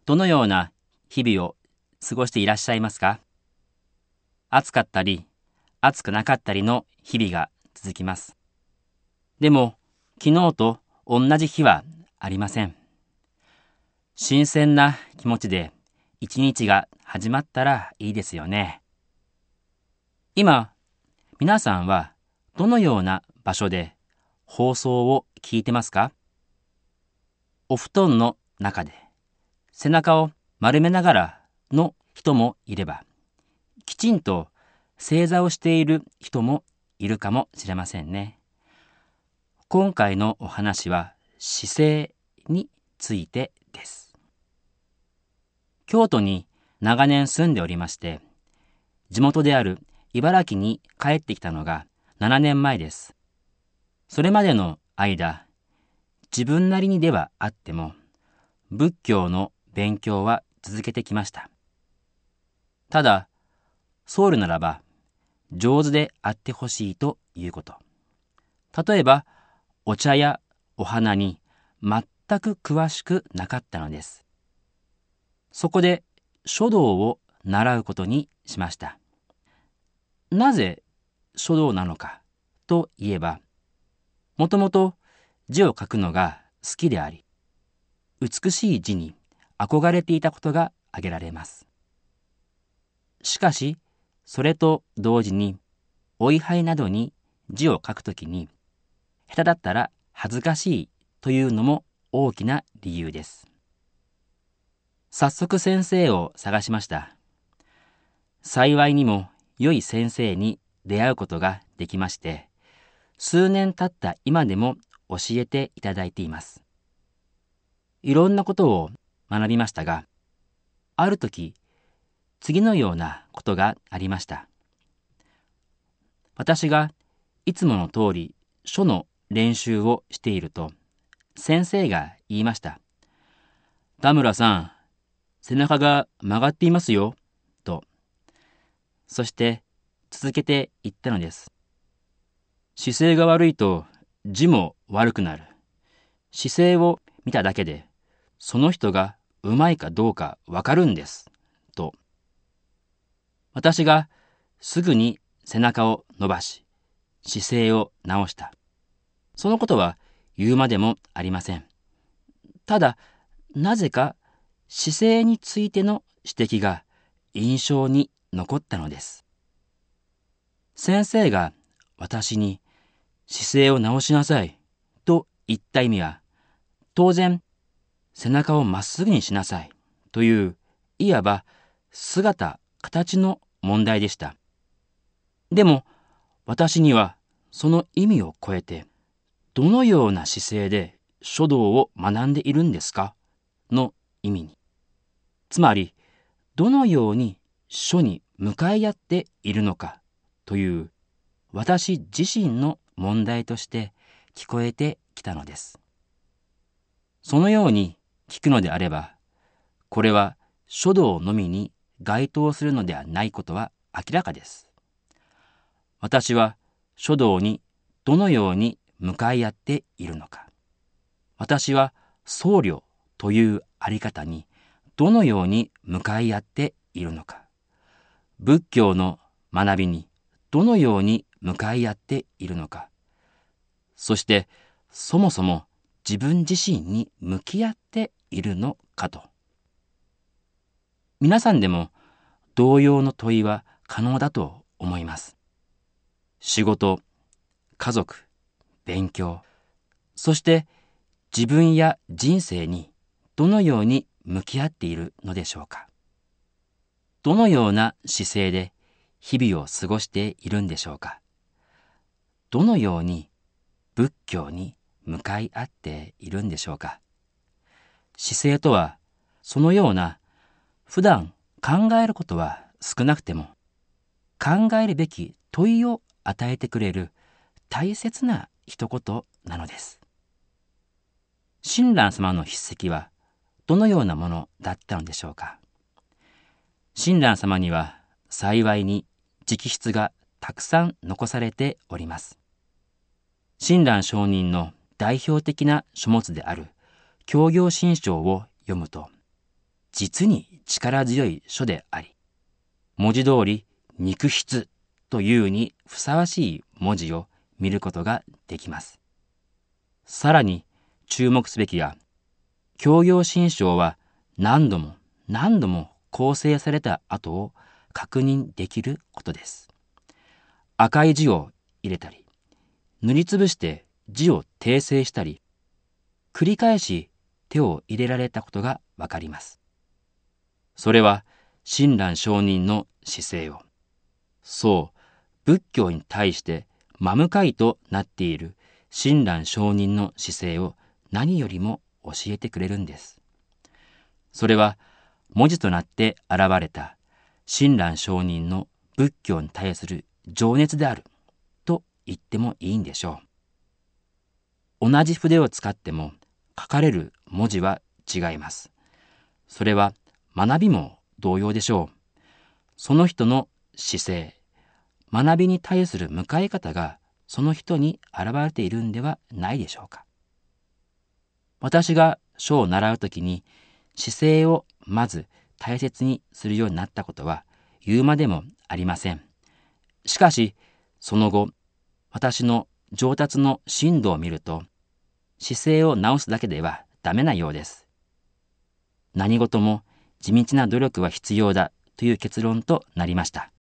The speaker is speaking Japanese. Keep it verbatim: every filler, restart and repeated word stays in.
どのような日々を過ごしていらっしゃいますか？暑かったり、暑くなかったりの日々が続きます。でも、昨日と同じ日はありません。新鮮な気持ちで一日が始まったらいいですよね。今、皆さんはどのような場所で放送を聞いてますか？お布団の中で背中を丸めながらの人もいれば、きちんと正座をしている人もいるかもしれませんね。今回のお話は姿勢についてです。京都に長年住んでおりまして、地元である茨城に帰ってきたのがななねんまえです。それまでの間、自分なりにではあっても、仏教の勉強は続けてきました。ただ、ソウルならば、上手であってほしいということ。例えば、お茶やお花に全く詳しくなかったのです。そこで書道を習うことにしました。なぜ書道なのかといえば、もともと字を書くのが好きであり、美しい字に憧れていたことが挙げられます。しかし、それと同時に、お位牌などに字を書くときに、下手だったら恥ずかしいというのも大きな理由です。早速先生を探しました。幸いにも良い先生に出会うことができまして、数年経った今でも教えていただいています。いろんなことを学びましたが、ある時、次のようなことがありました。私がいつもの通り書の練習をしていると、先生が言いました。田村さん、背中が曲がっていますよ、と。そして続けて言ったのです。姿勢が悪いと字も悪くなる。姿勢を見ただけで、その人がうまいかどうかわかるんです、と。私がすぐに背中を伸ばし、姿勢を直した。そのことは言うまでもありません。ただ、なぜか姿勢についての指摘が印象に残ったのです。先生が私に姿勢を直しなさいと言った意味は、当然背中をまっすぐにしなさいという、いわば姿、形の問題でした。でも私にはその意味を超えて、どのような姿勢で書道を学んでいるんですかの意味に。つまり、どのように書に向かい合っているのかという私自身の問題として聞こえてきたのです。そのように聞くのであれば、これは書道のみに該当するのではないことは明らかです。私は書道にどのように向かい合っているのか。私は僧侶というあり方にどのように向かい合っているのか。仏教の学びにどのように向かい合っているのか。そしてそもそも自分自身に向き合っているのかと。皆さんでも同様の問いは可能だと思います。仕事、家族、勉強、そして自分や人生にどのように向き合っているのでしょうか。どのような姿勢で日々を過ごしているんでしょうか。どのように仏教に向かい合っているんでしょうか。姿勢とは、そのような普段考えることは少なくても、考えるべき問いを与えてくれる大切な一言なのです。親鸞様の筆跡はどのようなものだったのでしょうか。親鸞様には幸いに直筆がたくさん残されております。親鸞上人の代表的な書物である教行信証を読むと、 実に力強い書であり、文字通り肉筆というにふさわしい文字を見ることができます。さらに注目すべきは、教行信証は何度も何度も構成された跡を確認できることです。赤い字を入れたり、塗りつぶして字を訂正したり、繰り返し手を入れられたことがわかります。それは親鸞上人の姿勢を、そう仏教に対して真向かいとなっている親鸞上人の姿勢を何よりも教えてくれるんです。それは文字となって現れた親鸞上人の仏教に対する情熱であると言ってもいいんでしょう。同じ筆を使っても書かれる文字は違います。それは学びも同様でしょう。その人の姿勢、学びに対する向かい方がその人に現れているんではないでしょうか。私が書を習うときに姿勢をまず大切にするようになったことは言うまでもありません。しかしその後、私の上達の進度を見ると、姿勢を直すだけではダメなようです。何事も地道な努力は必要だという結論となりました。